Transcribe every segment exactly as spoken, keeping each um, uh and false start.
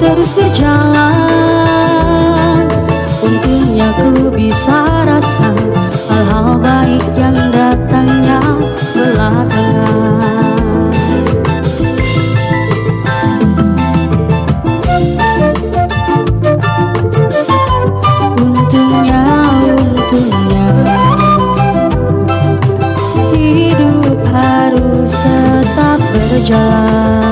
terus berjalan. Untungnya ku bisa rasa hal-hal baik yang datangnya belakangan. Untungnya, untungnya hidup harus tetap berjalan.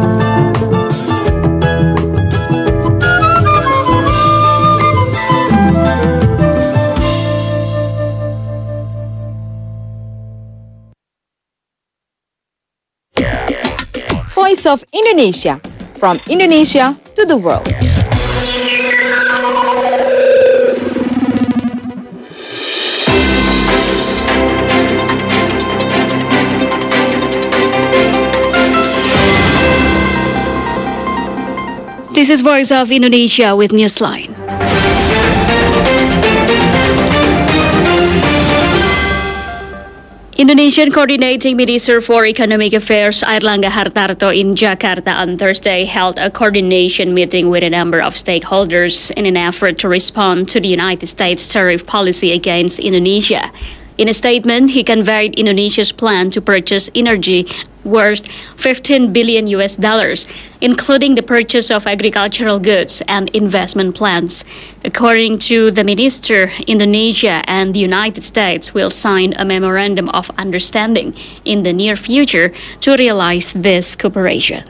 Voice of Indonesia, from Indonesia to the world. This is Voice of Indonesia with Newsline. Indonesian Coordinating Minister for Economic Affairs Airlangga Hartarto in Jakarta on Thursday held a coordination meeting with a number of stakeholders in an effort to respond to the United States tariff policy against Indonesia. In a statement, he conveyed Indonesia's plan to purchase energy worth fifteen billion U S dollars, including the purchase of agricultural goods and investment plans. According to the minister, Indonesia and the United States will sign a memorandum of understanding in the near future to realize this cooperation.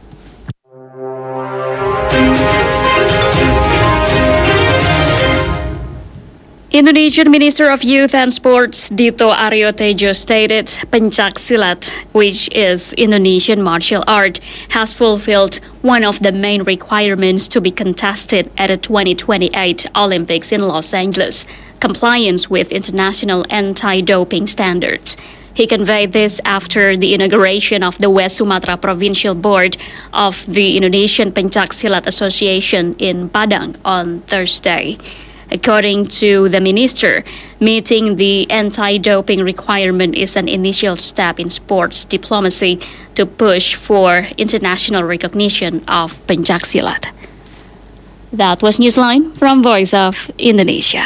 Indonesian Minister of Youth and Sports Dito Aryo Tejo stated Pencak Silat, which is Indonesian martial art, has fulfilled one of the main requirements to be contested at the twenty twenty-eight Olympics in Los Angeles, compliance with international anti-doping standards. He conveyed this after the inauguration of the West Sumatra Provincial Board of the Indonesian Pencak Silat Association in Padang on Thursday. According to the minister, meeting the anti-doping requirement is an initial step in sports diplomacy to push for international recognition of Pencak Silat. That was Newsline from Voice of Indonesia.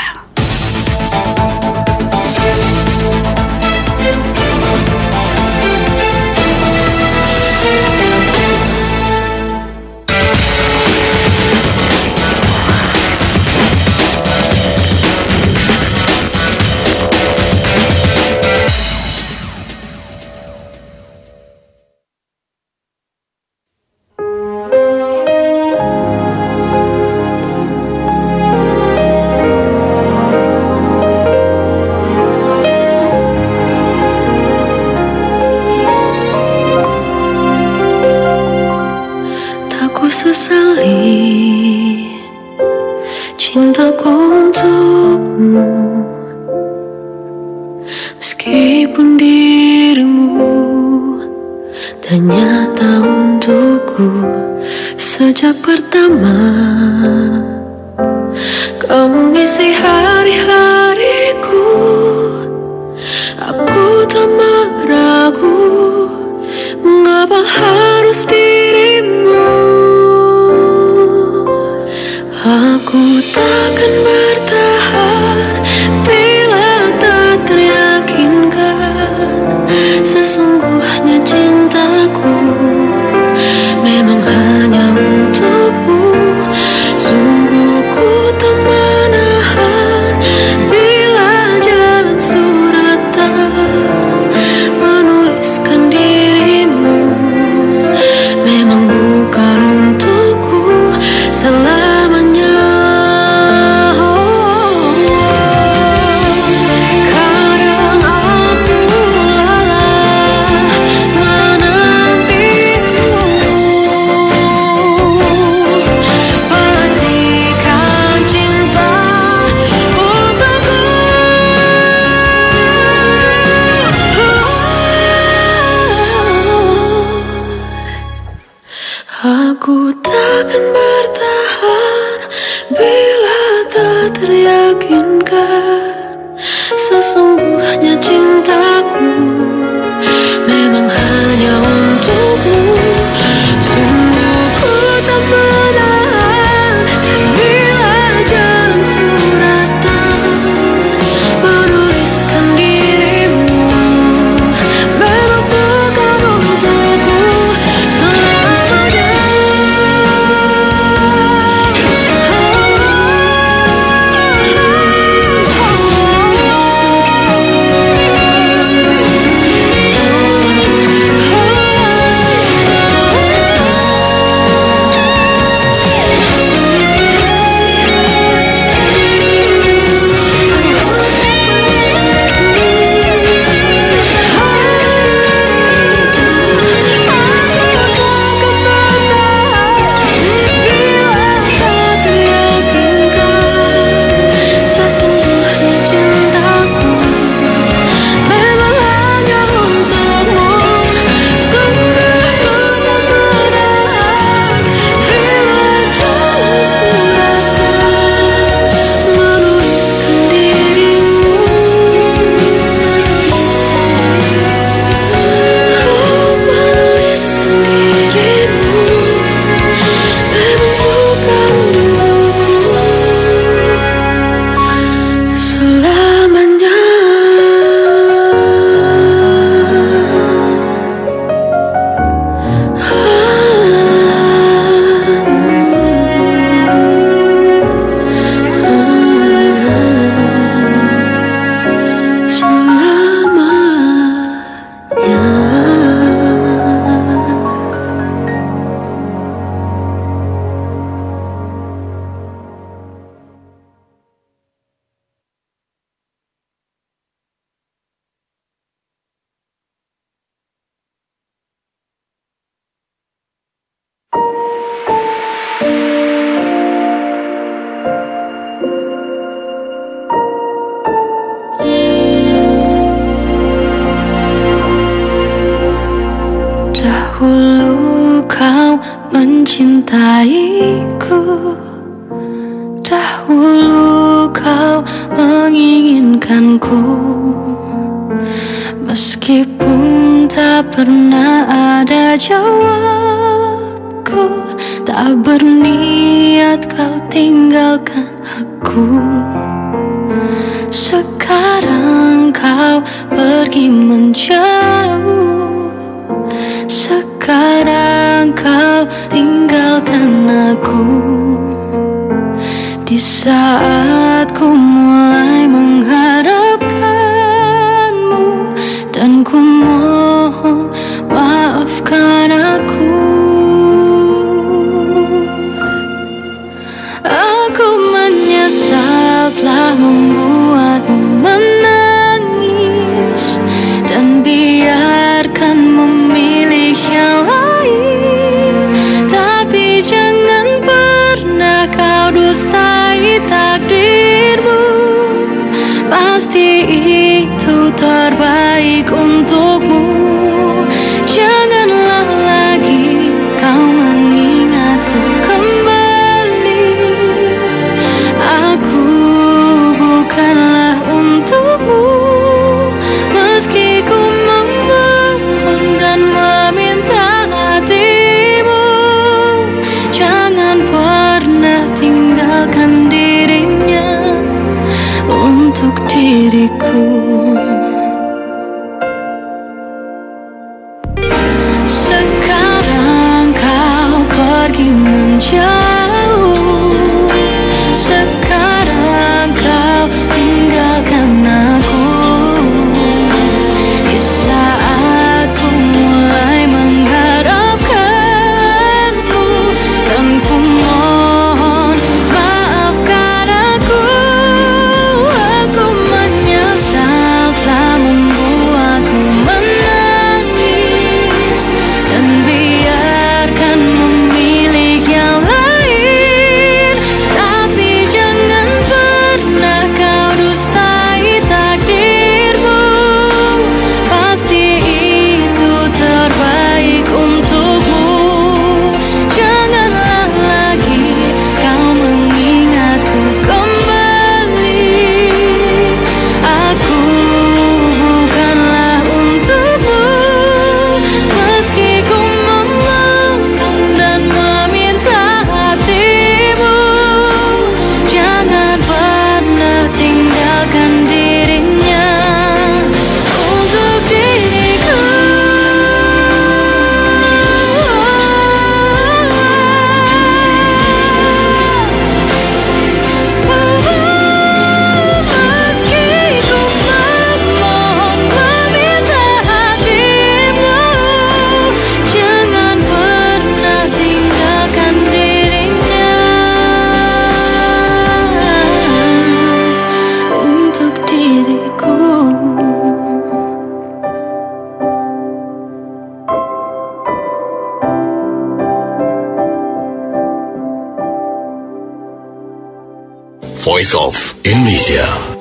Cintaku untukmu, meskipun dirimu tak nyata untukku. Sejak pertama kau mengisi hari-hariku, aku telah meragu mengapa harus dirimu. Aku takkan bertahan bila tak teryakinkan sesungguhnya cintaku memang hanya untukmu. Sungguh ku tak menahan bila jalan suratan menuliskan dirimu memang bukan untukku selamanya. Aku takkan bertahan bila tak teryakinkan sesungguhnya cintaku memang hanya untukmu. Sungguh ku tak menahan mencintaiku. Dahulu kau menginginkanku, meskipun tak pernah ada jawabku. Tak berniat kau tinggalkan aku. Sekarang kau pergi menjauh. Sekarang kau tinggalkan aku. Di saat ku mulai mengharapkanmu, dan ku mohon maafkan aku. Aku menyesal telah membuatmu menangis, dan biarkan memilih yang lain. Tapi jangan pernah kau dustai takdirmu. Pasti itu terbaik untukmu. Janganlah lagi kau mengingatku kembali. Aku bukanlah untukmu. Meski ku memohon dan meminta hatimu, jangan pernah tinggalkan dirinya untuk diriku. Sekarang kau pergi menjauh. Sekarang kau tinggalkan aku. Di saat ku mulai mengharapkanmu, dan ku mohon maafkan aku. Aku menyesal telah membuatmu menangis, dan biarkan memilih yang lain. Tapi jangan pernah kau dustai takdirmu. Pasti itu terbaik untukmu. Janganlah lagi kau mengingatku kembali. Aku bukanlah untukmu. Meski ku memohon dan meminta hatimu, jangan pernah tinggalkan dirinya untuk diriku. Meski ku memohon meminta hatimu, jangan pernah tinggalkan dirinya untuk diriku. Voice of Indonesia.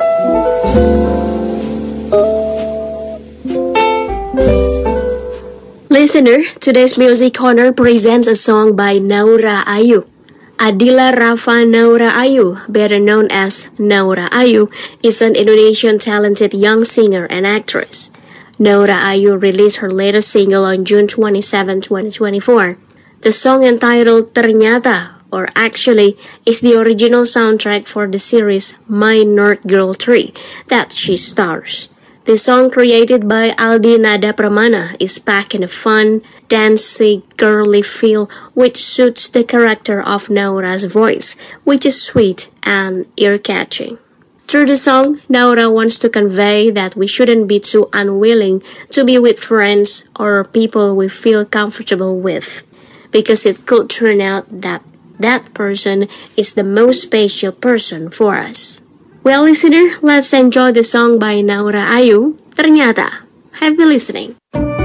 Listener, today's Music Corner presents a song by Naura Ayu. Adila Rafa Naura Ayu, better known as Naura Ayu, is an Indonesian talented young singer and actress. Naura Ayu released her latest single on June twenty-seventh, twenty twenty-four. The song entitled Ternyata, or actually is the original soundtrack for the series My North Girl three that she stars. The song, created by Aldi Nada Pramana, is packed in a fun, dancey, girly feel which suits the character of Naura's voice, which is sweet and ear-catching. Through the song, Naura wants to convey that we shouldn't be too unwilling to be with friends or people we feel comfortable with, because it could turn out that that person is the most special person for us. Well, listener, let's enjoy the song by Naura Ayu, Ternyata. Happy listening.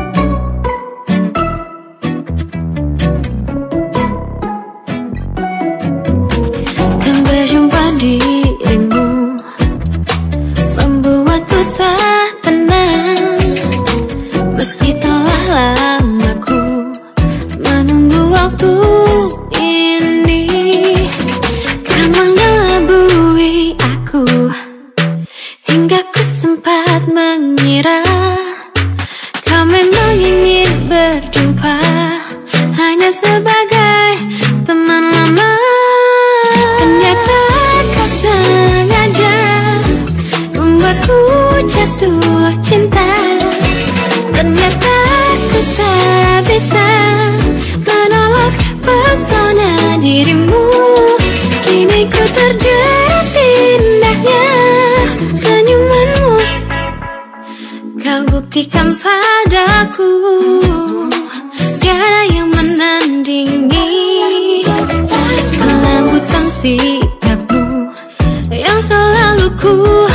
Dan berjumpa dirimu membuatku tak tenang. Meski telah lama ku menunggu waktu ini. Kau mengelabui aku hingga ku sempat mengira kau memang ingin berjumpa hanya sebagai teman lama. Ternyata kau sengaja membuatku jatuh cinta. Ternyata ku tak bisa menolak pesona dirimu. Kini ku terjerat indahnya senyumanmu. Kau buktikan padaku tiada yang menandingi kelembutan sikapmu yang selalu ku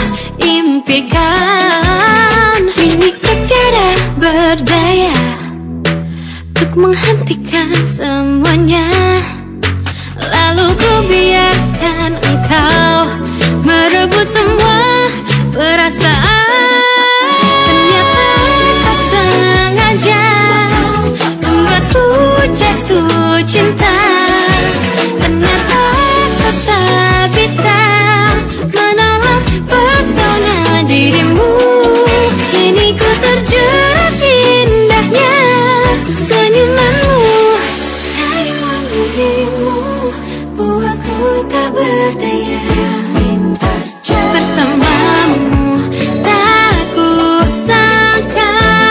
impikan. Kini ku tiada berdaya untuk menghentikan semuanya. Lalu ku biarkan engkau merebut semua perasaan. Ternyata kau sengaja membuatku jatuh cinta. Ternyata kau tak bisa menolak pesona dirimu. Kini ku terjerat indahnya senyumanmu. Rayuan dirimu buatku tak berdaya. Bersamamu tak ku sangka.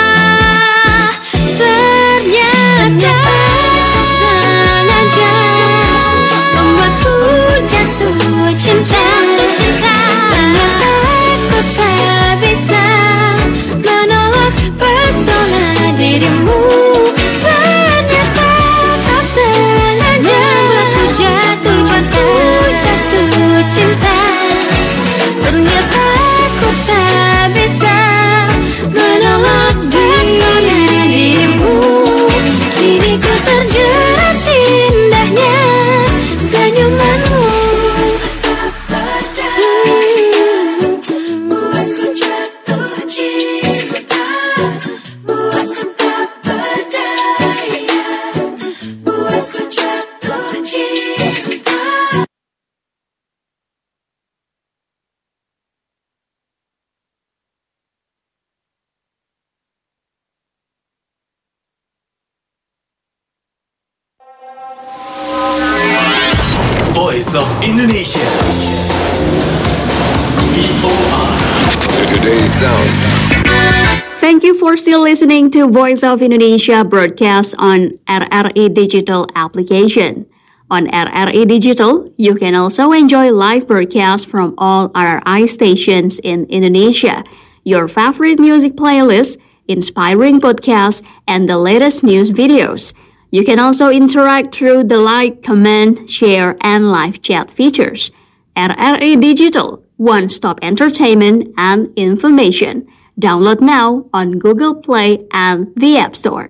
Ternyata kau sengaja membuatku jatuh cinta. Ternyata ku tak bisa menolak pesona dirimu. Ternyata kau sengaja membuatku jatuh jatuh cinta. Ternyata ku tak bisa menolak pesona dirimu. Kini ku terjerat indahnya senyumanmu. Buatku jatuh cinta, buatku tak berdaya, buatku jatuh cinta. Voice of Indonesia. V O R. Today's sound. Thank you for still listening to Voice of Indonesia broadcast on R R I Digital application. On R R I Digital, you can also enjoy live broadcasts from all R R I stations in Indonesia, your favorite music playlists, inspiring podcasts, and the latest news videos. You can also interact through the like, comment, share, and live chat features. R R I Digital, one-stop entertainment and information. Download now on Google Play and the App Store.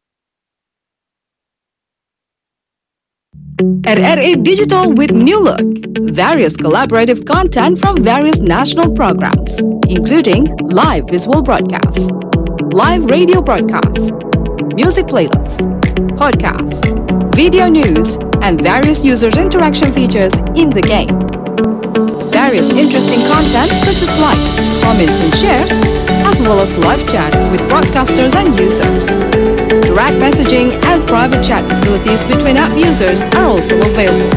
R R I Digital with new look. Various collaborative content from various national programs, including live visual broadcasts, live radio broadcasts, music playlists, podcasts, video news, and various users' interaction features in the game. Various interesting content such as likes, comments, and shares, as well as live chat with broadcasters and users. Direct messaging and private chat facilities between app users are also available.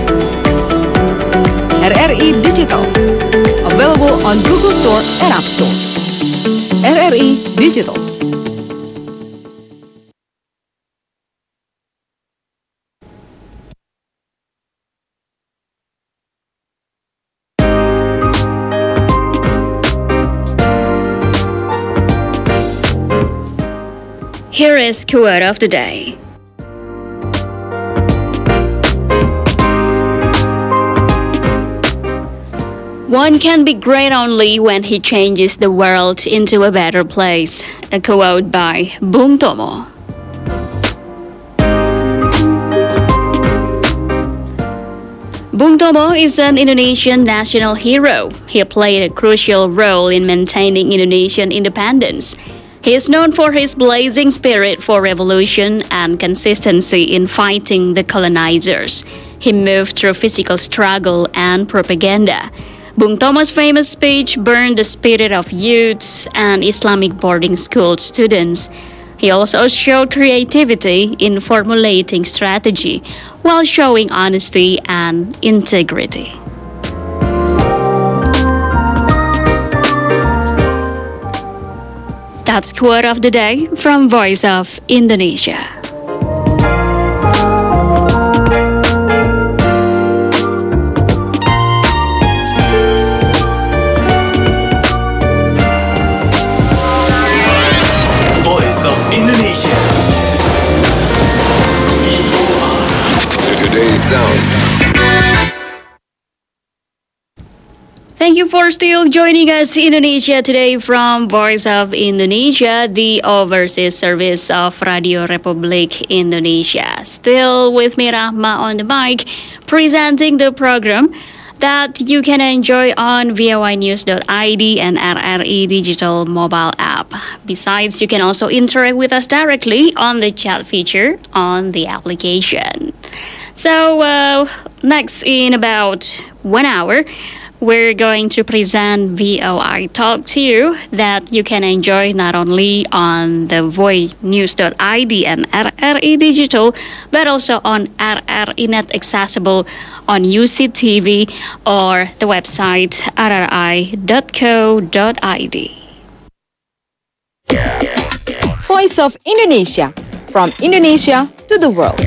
R R I Digital, available on Google Store and App Store. R R I Digital. Here is quote of the day. One can be great only when he changes the world into a better place. A quote by Bung Tomo. Bung Tomo is an Indonesian national hero. He played a crucial role in maintaining Indonesian independence. He is known for his blazing spirit for revolution and consistency in fighting the colonizers. He moved through physical struggle and propaganda. Bung Tomo's famous speech burned the spirit of youths and Islamic boarding school students. He also showed creativity in formulating strategy while showing honesty and integrity. That's quote of the day from Voice of Indonesia. Voice of Indonesia. Today's sound. Thank you for still joining us, Indonesia Today from Voice of Indonesia, the overseas service of Radio Republik Indonesia. Still with me, Rahma, on the mic, presenting the program that you can enjoy on v o i news dot i d and R R E Digital mobile app. Besides, you can also interact with us directly on the chat feature on the application. So, uh, next in about one hour, we're going to present V O I Talk to you that you can enjoy not only on the v o i news dot i d and R R E Digital, but also on R R E Net accessible on U C T V or the website r r i dot co dot i d. Voice of Indonesia, from Indonesia to the world.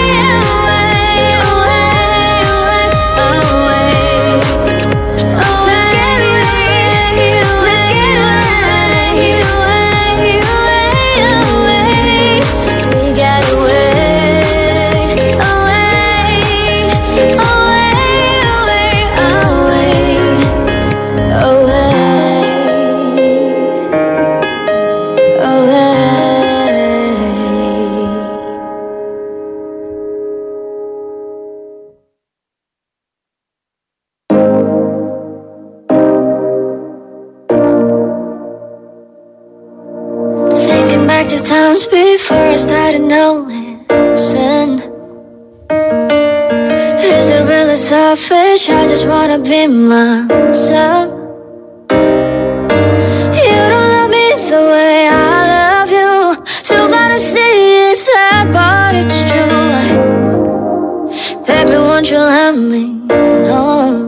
Oh times before I started noticing. Is it really selfish? I just wanna be myself. You don't love me the way I love you. Too bad to see it's sad, but it's true. Baby, won't you let me know?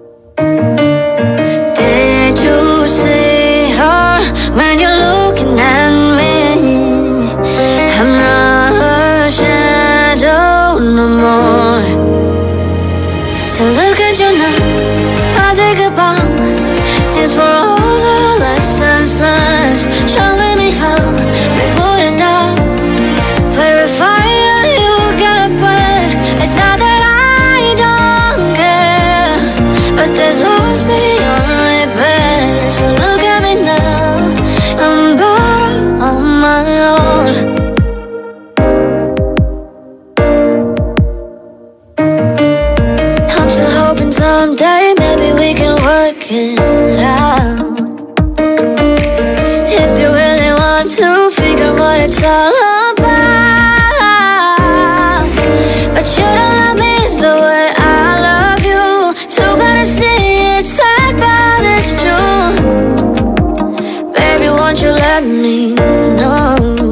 Did you see her when you're looking at me? I'm not her shadow no more. So look at you now, I take a bow. Thanks for all the lessons learned, showing me how we wouldn't know. Play with fire, you got burned. It's not that I don't care, but there's love's beyond repair. So look at me now, I'm better on my own. I'm still hoping someday maybe we can work it out. If you really want to figure what it's all about. But you don't love me the way I love you. Too bad to see it's sad, but it's true. Baby, won't you let me know?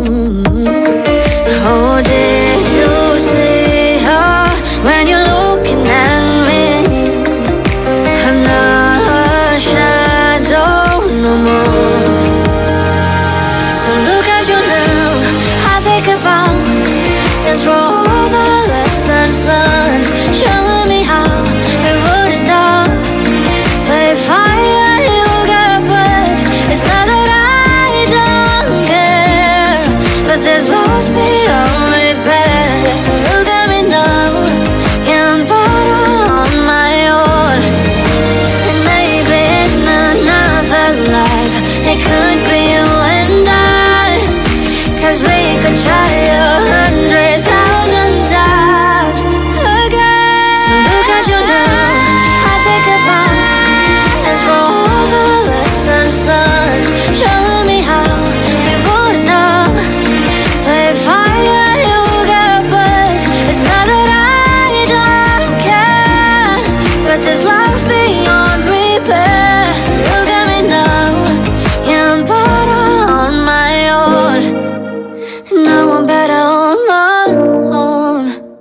Oh, did you see her when you're looking at me? I'm not her shadow no more. So look at you now, I take a bow. Thanks for all the lessons learned, showing me how we wouldn't know. Play fire, you got wet. It's not that I don't care, but there's lost beyond repair. So look at me now, yeah, I'm better on my own. And maybe in another life it could be you and I, 'cause we could try a hundred thousand times again. So look at you now, I take a bow. Thanks for all the lessons learned, showing me how we wouldn't know. Play fire, you got wet. It's not that I don't care, but this love's beyond repair. So look at me now, yeah, I'm better on my own. Now I'm better on my own.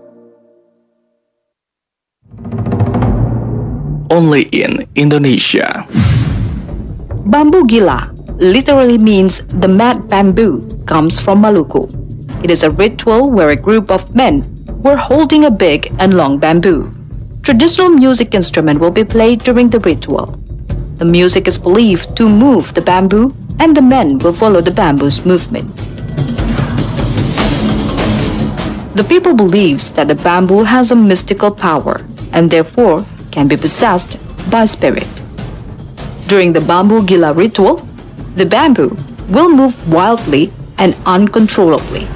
Only in Indonesia. Bambu Gila literally means the mad bamboo, comes from Maluku. It is a ritual where a group of men were holding a big and long bamboo. Traditional music instrument will be played during the ritual. The music is believed to move the bamboo, and the men will follow the bamboo's movement. The people believes that the bamboo has a mystical power and therefore can be possessed by spirit. During the Bambu Gila ritual, the bamboo will move wildly and uncontrollably.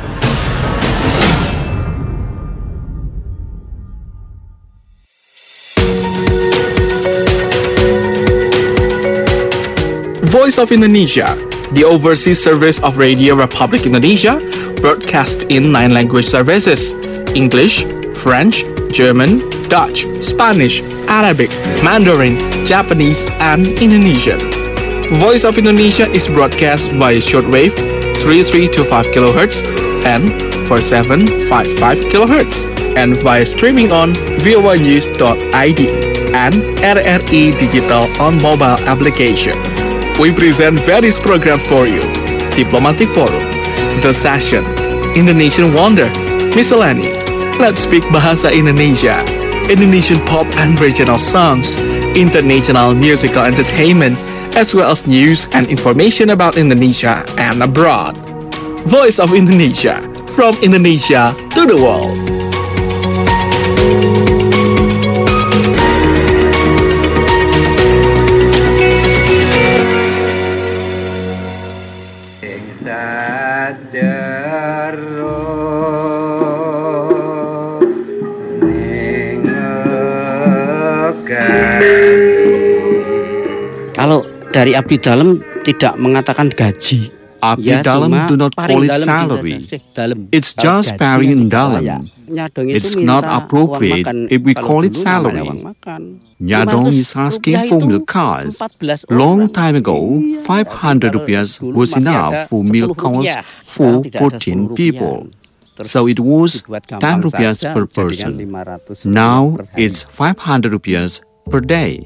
Voice of Indonesia, the overseas service of Radio Republic Indonesia, broadcast in nine language services: English, French, German, Dutch, Spanish, Arabic, Mandarin, Japanese, and Indonesian. Voice of Indonesia is broadcast via shortwave three three two five kilohertz and four seven five five kilohertz, and via streaming on voa news dot i d and R R I Digital on mobile application. We present various programs for you: Diplomatic Forum, The Session, Indonesian Wonder, Miscellany, Let's Speak Bahasa Indonesia, Indonesian pop and regional songs, international musical entertainment, as well as news and information about Indonesia and abroad. Voice of Indonesia, from Indonesia to the world. Kalau dari abdi dalam tidak mengatakan gaji, Abdi Dalam do not call it salary. It's just paring dalam. It's not appropriate if we call it salary. Nyadong is asking for milk cows. Long time ago, five hundred rupiahs was enough for milk cows for fourteen people. So it was ten rupiahs per person. Now it's five hundred rupiahs per day.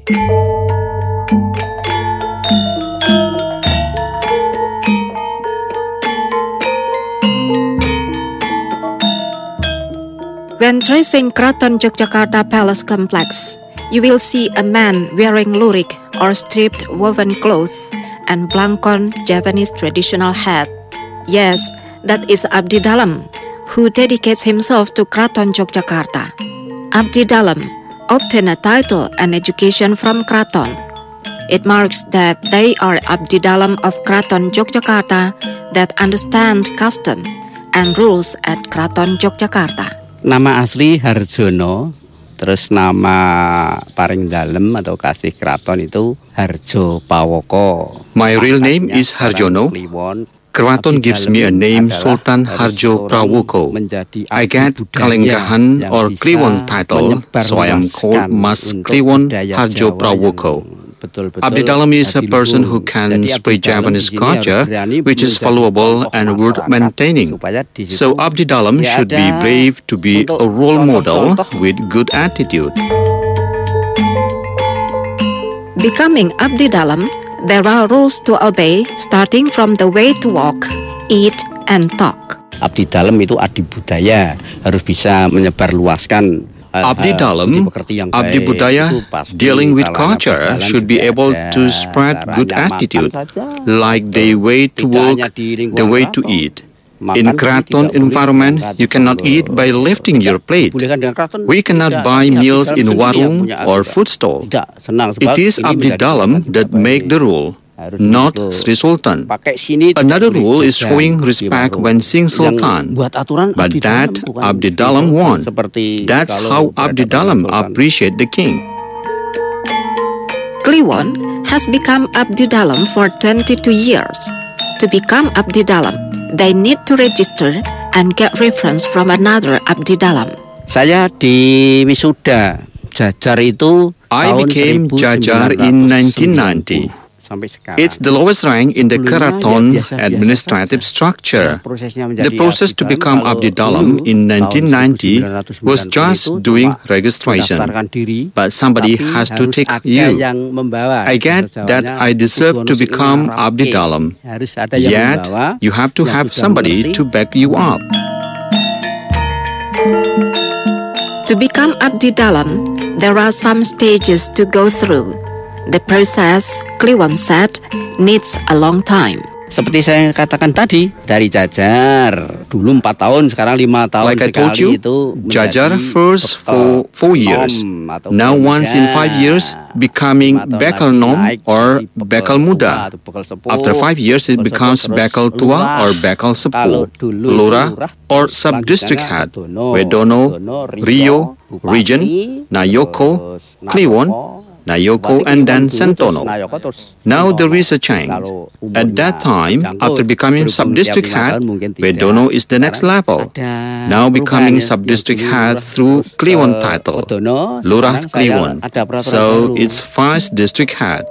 When tracing Kraton Yogyakarta Palace Complex, you will see a man wearing lurik or striped woven clothes and blangkon Japanese traditional hat. Yes, that is Abdi Dalam, who dedicates himself to Kraton Yogyakarta. Abdi Dalam obtained a title and education from Kraton. It marks that they are Abdi Dalam of Kraton Yogyakarta that understand custom and rules at Kraton Yogyakarta. Nama asli Harjono, terus nama paring dalem atau kasih kraton itu Harjo Pawoko. My real name is Harjono. Kraton gives me a name Sultan Harjo Prawoko. I get Kalenggahan or Kliwon title, so I am called Mas Kliwon Harjo Prawoko. Abdi Dalam is a person who can spread Japanese culture, which is valuable and worth maintaining. So Abdi Dalam should be brave to be a role model with good attitude. Becoming Abdi Dalam, there are rules to obey, starting from the way to walk, eat, and talk. Abdi Dalam itu adibudaya, harus bisa menyebarluaskan. Abdi Dalam, Abdi Budaya, dealing with culture, should be able to spread good attitude, like the way to walk, the way to eat. In Kraton environment, you cannot eat by lifting your plate. We cannot buy meals in warung or food stall. It is Abdi Dalam that make the rule, not Sri Sultan. Another rule is showing respect when seeing Sultan, but that Abdi Dalam won. That's how Abdi Dalam appreciate the king. Kliwon has become Abdi Dalam for twenty-two years. To become Abdi Dalam, they need to register and get reference from another Abdi Dalam. Saya di wisuda Jajar itu I became Jajar in nineteen ninety. It's the lowest rank in the Kraton administrative structure. The process to become Abdi Dalam in nineteen ninety was just doing registration, but somebody has to take you. I get that I deserve to become Abdi Dalam, yet you have to have somebody to back you up. To become Abdi Dalam, there are some stages to go through. The process, Kliwon said, needs a long time. Seperti saya katakan tadi, dari Jajar dulu empat tahun, sekarang lima tahun like sekali I told you, itu Jajar first for four years. Now once in five years, becoming Bekal Nom or Bekal Muda. After five years, it becomes Bekal Tua or Bekal Sepuh, Lurah or sub-district head, Wedono, Rio, Region, Nayoko, Kliwon, Nayoko, and then Sentono. Now there is a change. At that time, after becoming sub-district head, Wedono is the next level. Now becoming sub-district head through Kliwon title, Lurah Kliwon. So it's first district head.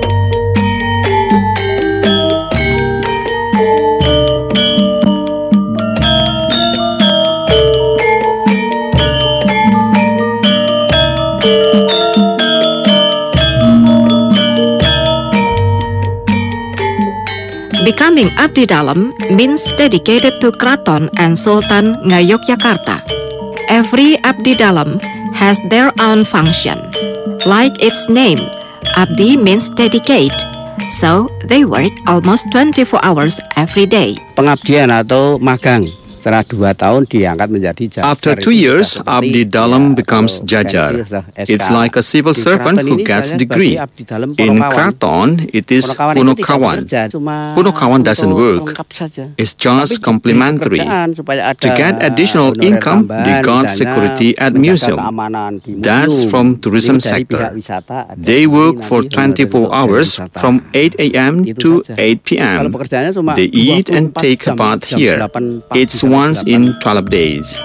Becoming Abdi Dalam means dedicated to Kraton and Sultan Ngayogyakarta. Every Abdi Dalam has their own function. Like its name, Abdi means dedicate, so they work almost twenty-four hours every day. Pengabdian atau magang. Setelah dua tahun diangkat menjadi jajar. After two years, Abdi Dalam becomes jajar. It's like a civil servant who gets degree. In Kraton, it is Punokawan. Punokawan doesn't work. It's just complementary. To get additional income, they got security at museum. That's from tourism sector. They work for twenty-four hours from eight a.m. to eight p.m. They eat and take a bath here. It's once in twelve days.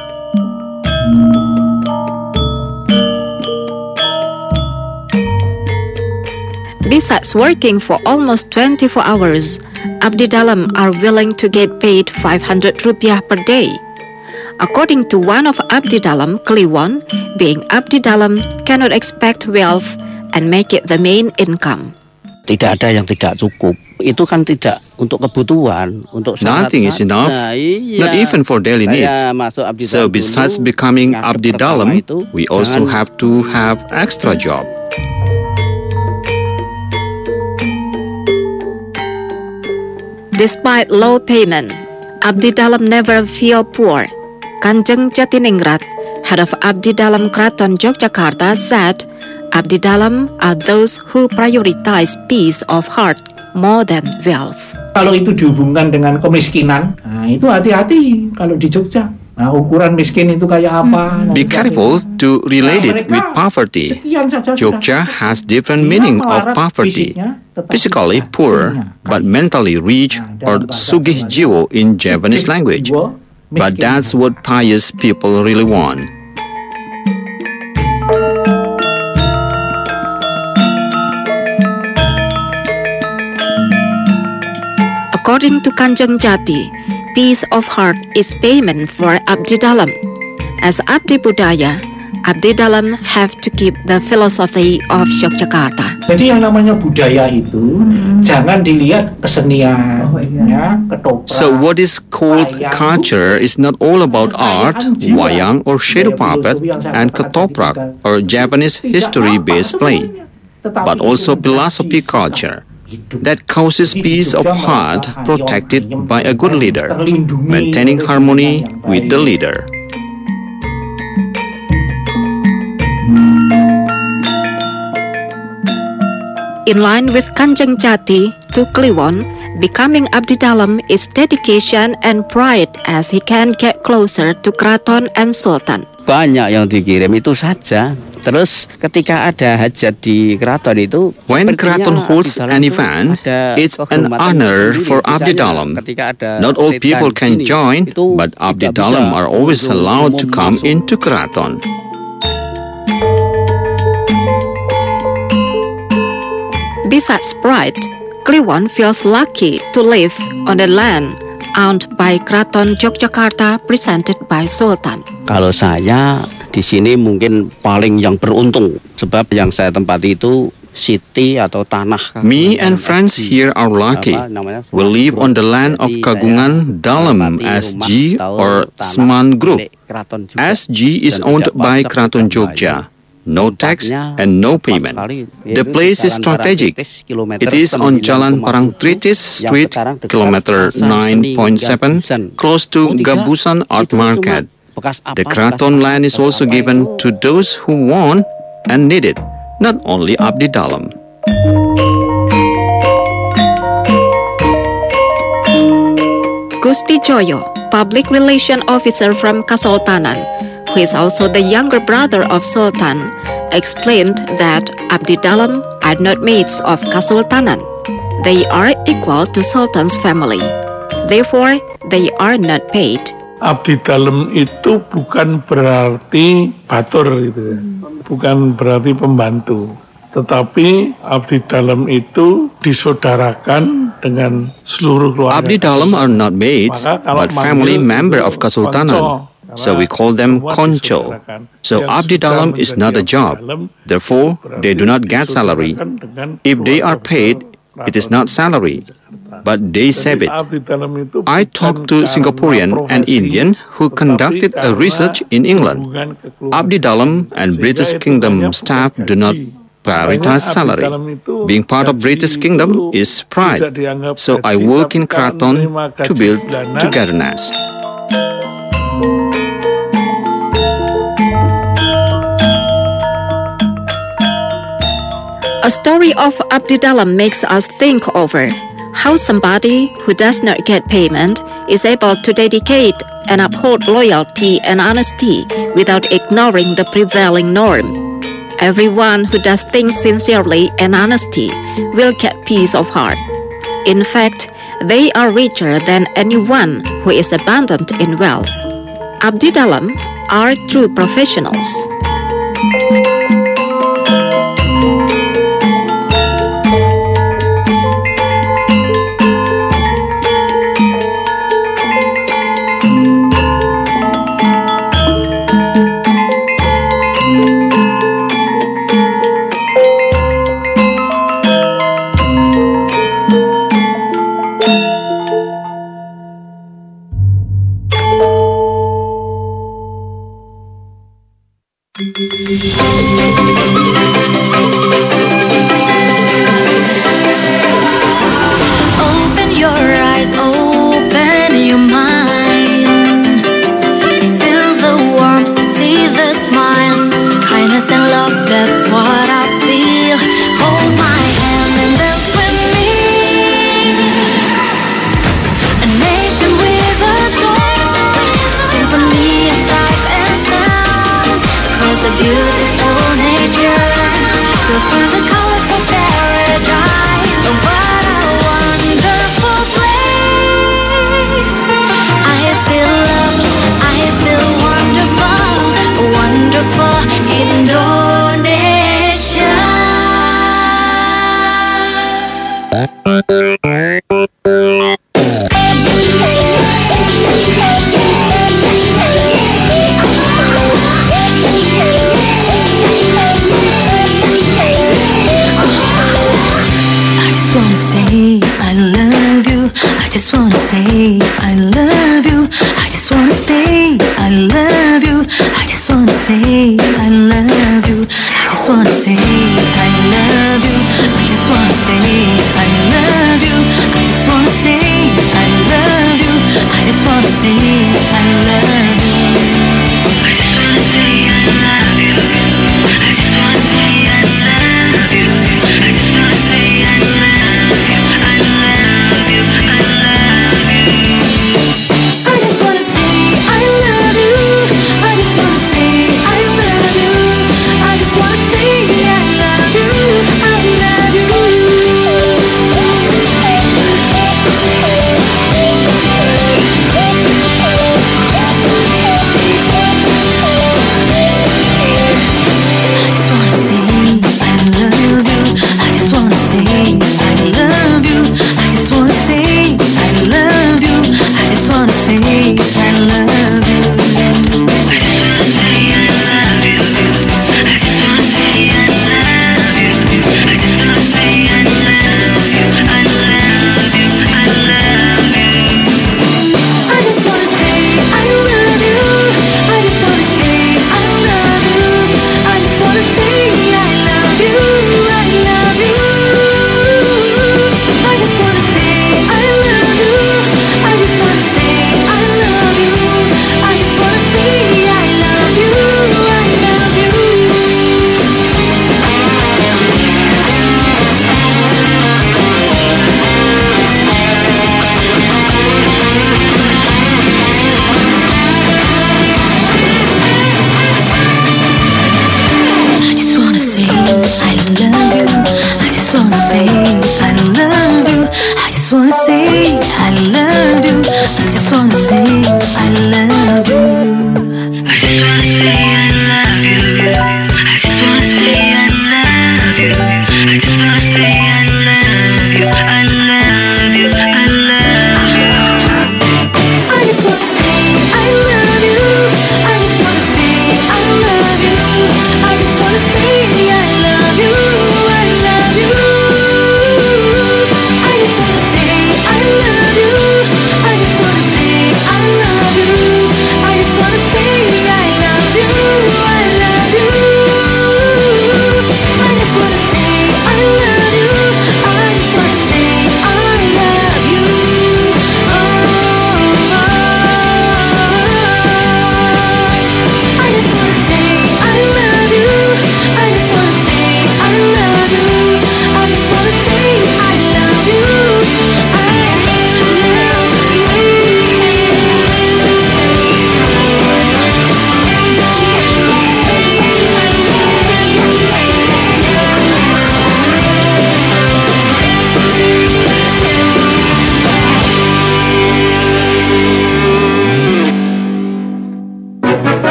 Besides working for almost twenty-four hours, Abdi Dalam are willing to get paid five hundred rupiah per day. According to one of Abdi Dalam, Kliwon, being Abdi Dalam cannot expect wealth and make it the main income. Tidak ada yang tidak cukup. Itu kan tidak untuk kebutuhan, untuk nothing is enough, nah, iya. Not even for daily needs. So besides becoming Abdi Dalam, we also have to have extra job. Despite low payment, Abdi Dalam never feel poor. Kanjeng Jatiningrat, head of Abdi Dalam Kraton Yogyakarta, said, Abdi Dalam are those who prioritize peace of heart more than wealth. Kalau itu dihubungkan dengan kemiskinan, nah itu hati-hati kalau di Jogja. Nah, ukuran miskin itu kayak apa? Be careful to relate it with poverty. Jogja has different meaning of poverty. Physically poor, but mentally rich or sugih jiwo in Javanese language. But that's what pious people really want. According to Kanjeng Jati, peace of heart is payment for Abdi Dalam. As Abdi Budaya, Abdi Dalam have to keep the philosophy of Yogyakarta. Jadi yang namanya budaya itu hmm. jangan dilihat kesenian, oh, iya. ya, ketoprak. So what is called wayang, culture is not all about art, wayang or shadow puppet, and ketoprak or Japanese history-based play, but also philosophy culture. That causes peace of heart protected by a good leader, maintaining harmony with the leader. In line with Kanjeng Jati, to Kliwon, becoming Abdi Dalam is dedication and pride as he can get closer to Kraton and Sultan. Banyak yang dikirim itu saja. Terus ketika ada hajat di Kraton itu, when Kraton holds an event, it's an honor for Abdi Dalam. Not all people can join, but Abdi Dalam are always allowed to come into Kraton. Besides pride, Kliwon feels lucky to live on the land owned by Kraton Yogyakarta presented by Sultan. Kalau saya di sini mungkin paling yang beruntung, sebab yang saya tempati itu city atau tanah. Me and friends here are lucky. We live on the land of Kagungan Dalam S G or Sman Group. S G is owned by Kraton Jogja. No tax and no payment. The place is strategic. It is on Jalan Parangtritis Street, kilometer nine point seven, close to Gabusan Art Market. The Kraton land is also given to those who want and need it, not only Abdi Dalam. Gusti Joyo, public relation officer from Kasultanan, who is also the younger brother of Sultan, explained that Abdi Dalam are not mates of Kasultanan. They are equal to Sultan's family. Therefore, they are not paid. Abdi Dalam itu bukan berarti batur gitu ya. Bukan berarti pembantu. Tetapi Abdi Dalam itu disaudarakan dengan seluruh keluarga. Abdi Dalam are not mates, but family member of Kasultanan. So we call them konco. So Abdi Dalam is not a job. Therefore, they do not get salary. If they are paid, it is not salary, but they save it. I talked to Singaporean and Indian who conducted a research in England. Abdi Dalam and British Kingdom staff do not prioritize salary. Being part of British Kingdom is pride. So I work in Kraton to build togetherness. A story of Abdi Dalam makes us think over how somebody who does not get payment is able to dedicate and uphold loyalty and honesty without ignoring the prevailing norm. Everyone who does things sincerely and honesty will get peace of heart. In fact, they are richer than anyone who is abundant in wealth. Abdi Dalam are true professionals. Open your eyes, open your mind. Feel the warmth, see the smiles, kindness and love, that's what I feel. Hold my hand and dance with me. A nation with a soul, symphony of sights and sounds. Across the beautiful nature, you'll find the colors of paradise. Oh, what a wonderful place. I feel loved, I feel wonderful, wonderful Indonesia. I just wanna say I love you. I just wanna say I love you. I just wanna say I love you. I just wanna say I love you. I just wanna say I love you. I just wanna say I love you. I just wanna say I love you. I just wanna say I love you. I just wanna say I love you. I just wanna say I love you. I just wanna say I love you. I love you. I love you. I just wanna say I love you. I just wanna say I love you. I just wanna say I love you. I love you. I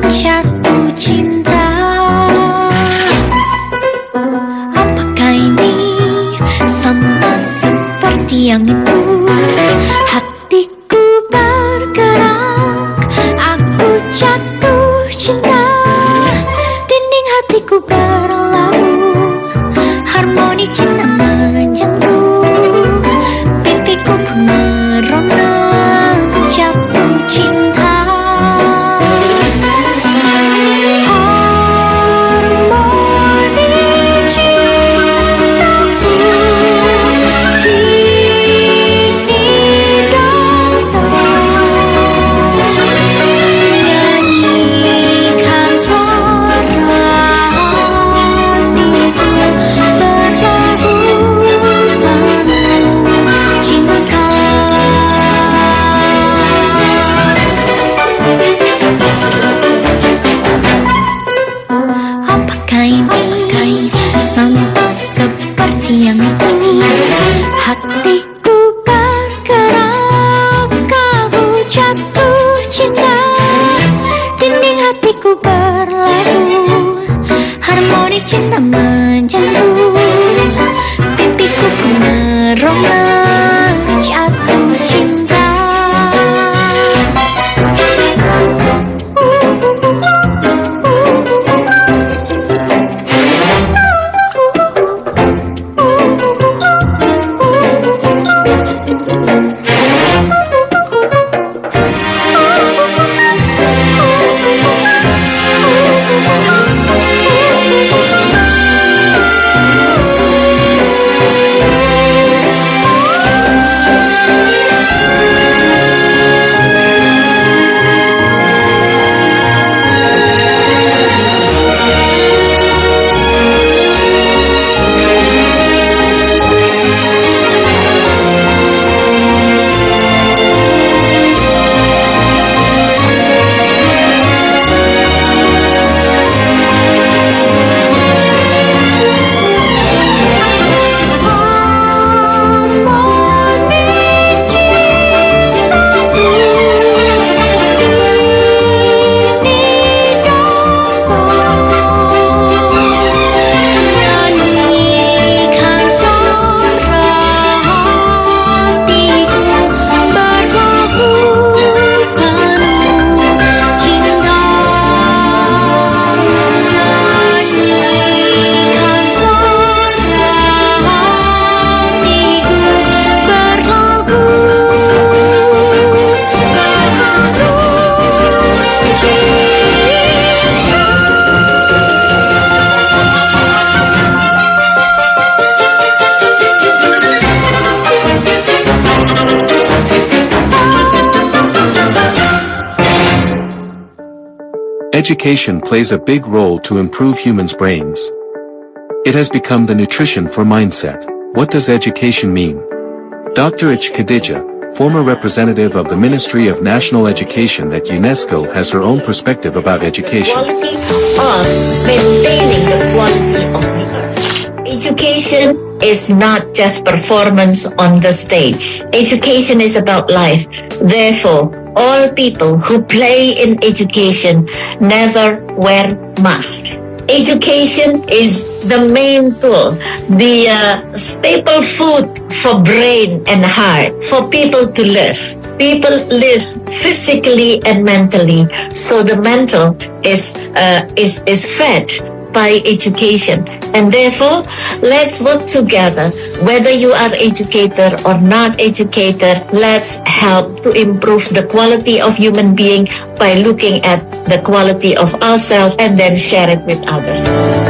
jatuh cinta. Apakah ini sama seperti yang itu? Hatiku bergerak, aku jatuh cinta. Dinding hatiku berlalu, harmoni cinta menjangkau. Pipiku pun merona, jatuh cinta. Cinta menjangkau, pipiku pun merona, jatuh cinta. Education plays a big role to improve humans' brains. It has become the nutrition for mindset. What does education mean? Doctor H. Khadija, former representative of the Ministry of National Education at UNESCO, has her own perspective about education. Quality of maintaining the quality of the earth. Education is not just performance on the stage. Education is about life. Therefore, all people who play in education never wear masks. Education is the main tool, the uh, staple food for brain and heart, for people to live. People live physically and mentally, so the mental is uh, is is fed by education. And therefore, let's work together. Whether you are educated or not educated, let's help to improve the quality of human being by looking at the quality of ourselves and then share it with others.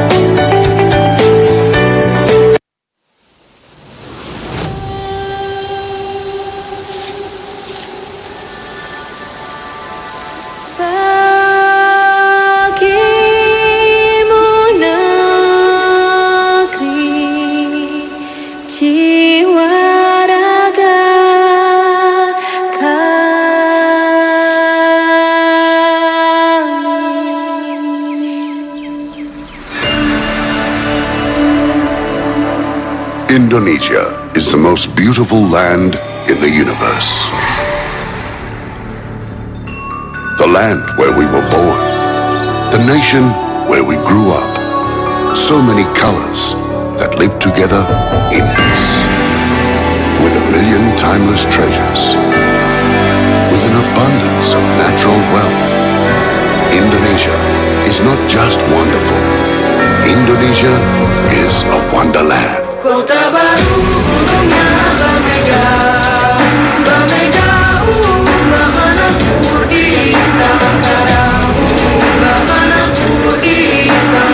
Indonesia is the most beautiful land in the universe. The land where we were born, The nation where we grew up. So many colors that live together in peace. With a million timeless treasures. With an abundance of natural wealth. Indonesia is not just wonderful. Indonesia is a wonderland. Kota baru gunungnya berbeda, berbeda bagaimana budi Semarang, bagaimana budi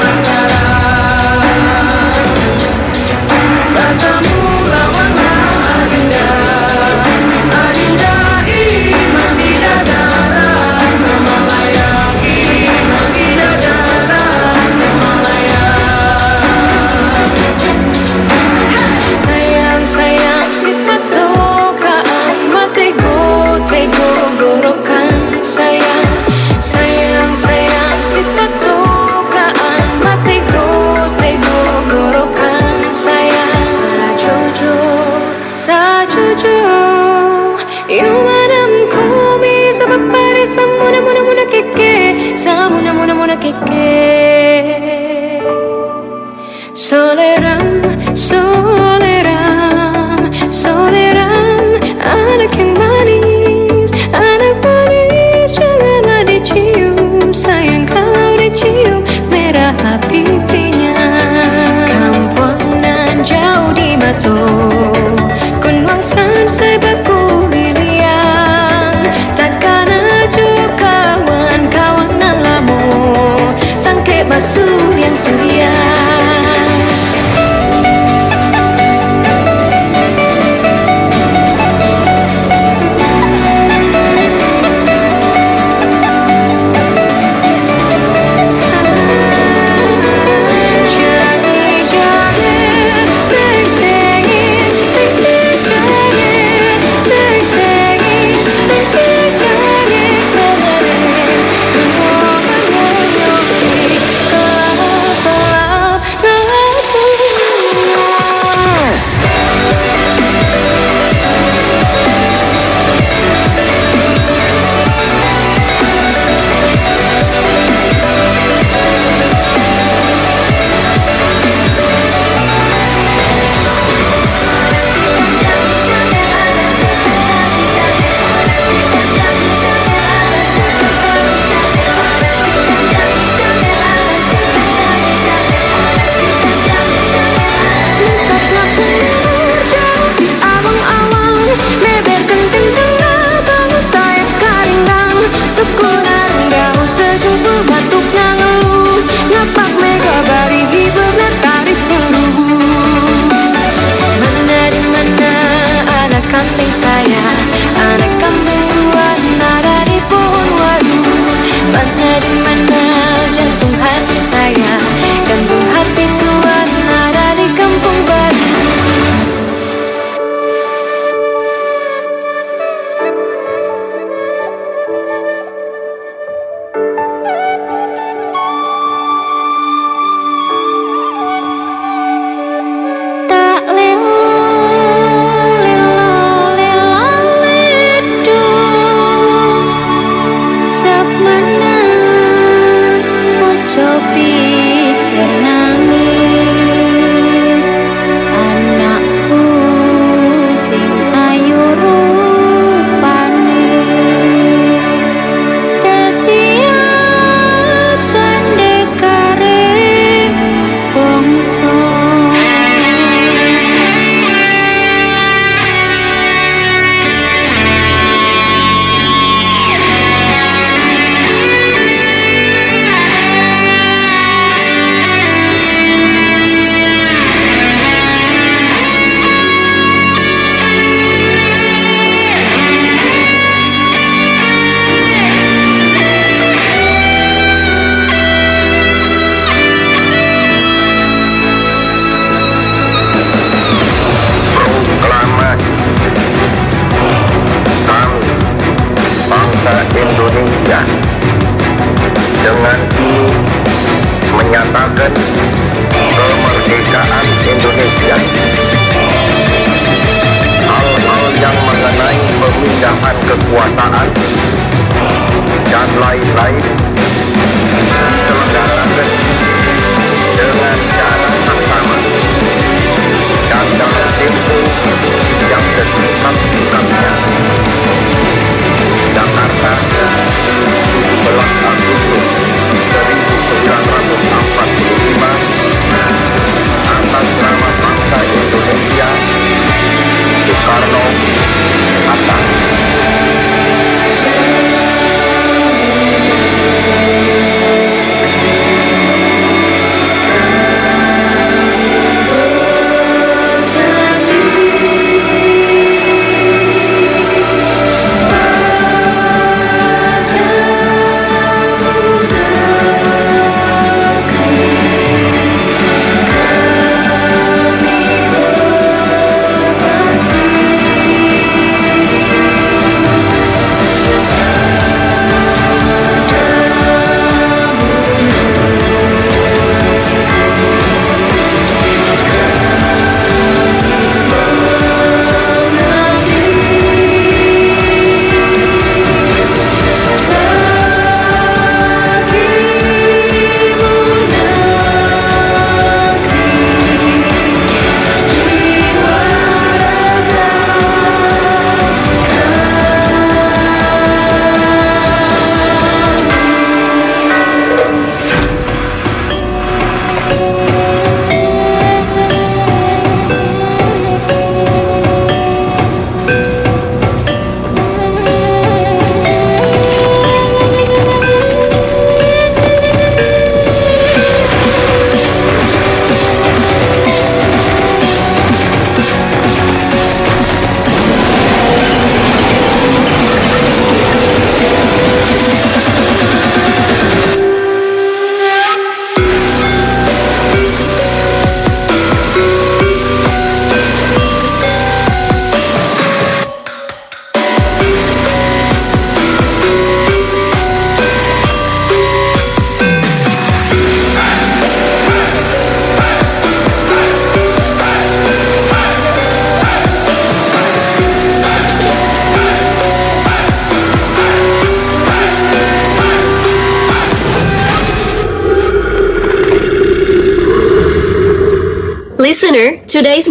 Semarang. Bertemu lawanlah Adinda, Adinda iman bidadara, Semalaya iman bidadara, Semalaya. Sayang-sayang sifat tokaan matego tego gorokan sayang. Sayang-sayang sifat tokaan matego tego gorokan sayang. Sajojo, sajojo, yumanam komi sabapare samuna muna muna keke, samuna muna muna keke. Soleram, soleram, soleram, anak yang manis, anak manis, janganlah dicium, sayang kalau dicium, merah pipinya. Kampungan jauh di Mato, Kunwangsan sebaku liliang, takkan aja kawan-kawan lamo, sangke basuh yang suria. menyatakan kemerdekaan Indonesia. Hal-hal yang mengenai pemindahan kekuasaan dan lain-lain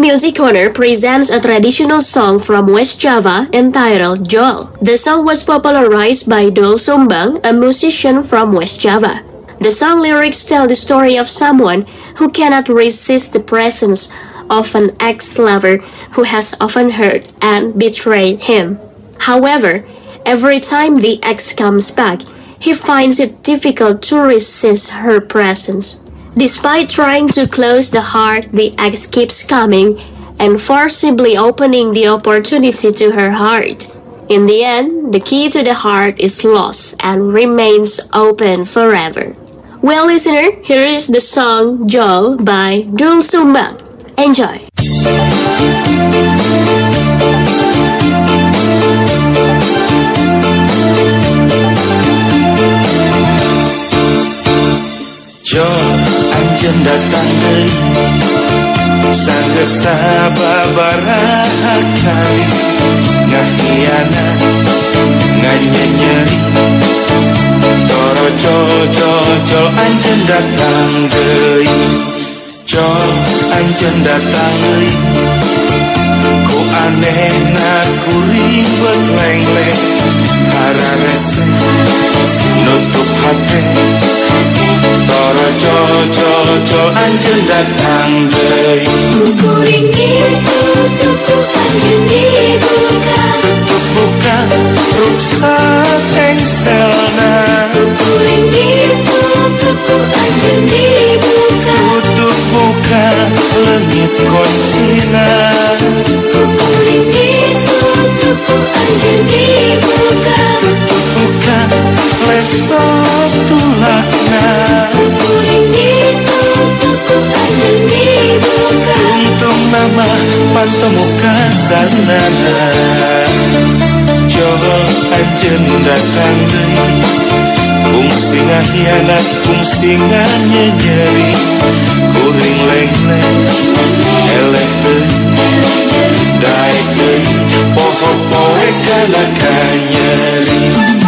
Music Corner presents a traditional song from West Java entitled Jol. The song was popularized by Doel Sumbang, a musician from West Java. The song lyrics tell the story of someone who cannot resist the presence of an ex-lover who has often hurt and betrayed him. However, every time the ex comes back, he finds it difficult to resist her presence. Despite trying to close the heart, the ex keeps coming and forcibly opening the opportunity to her heart. In the end, the key to the heart is lost and remains open forever. Well, listener, here is the song Jol by Doel Sumbang. Enjoy! Jol, anjeun datang deui sanggeus sababaraha kali ngahianat nganyenyeri toro jol jol jol anjeun datang deui Jol anjeun datang deui ku anehna kuring beut lengleng hararese nutup hate toro jol jol jol anjeun datang deui kuring ditutup ku anjeun dibuka tutup buka ruksak engselna kuring ditutup ku anjeun dibuka tutup buka leungit kuncina kuring ditutup ku anjeun dibuka tutup buka lesok tulakna kuring ditutup ku anjeun dibuka untung nama pantomuka sanana Jol anjeun datang deui kungsi ngahianat kungsi nganyenyeri kuring lengleng eleh deui daek deui poho-poe kana kanyeri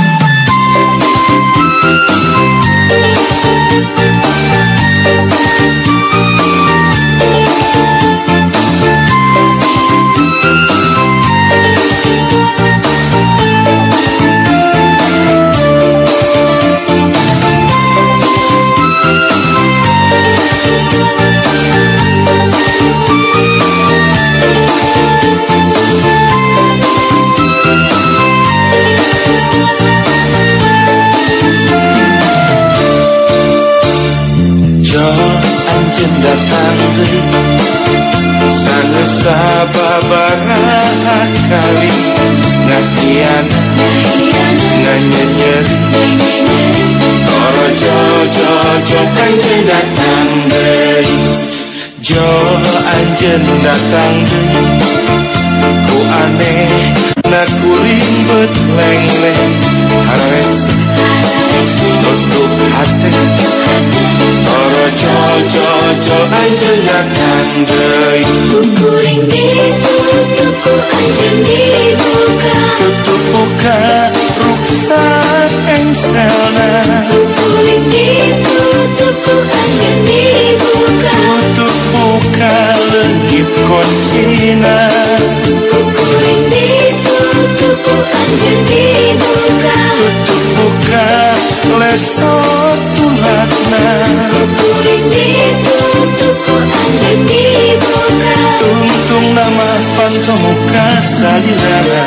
datang deui sanggeus sababaraha kali ngahianat nganyenyeri toro jol jol jol anjeun datang deui jol anjeun datang deui ku anehna kuring beut lengleng hararese nutup hate toro jol jol jol anjeun datang deui kuring ditutup ku anjeun dibuka tutup buka ruksak engselna kuring ditutup ku anjeun dibuka tutup buka leungit kuncina kuring ditutup ku anjeun dibuka tutup buka lesok tulakna kuring ditutup ku anjeun dibuka tungtung nama pantomuka salilana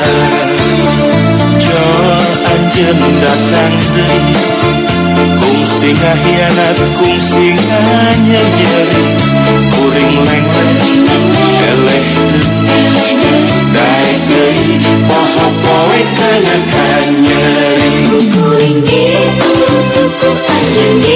Jol anjeun datang deui kungsi ngahianat kungsi nganyenyeri kuring lengleng eleh deui daek deui poho-poe kana kanyeri kuring ditutup ku anjeun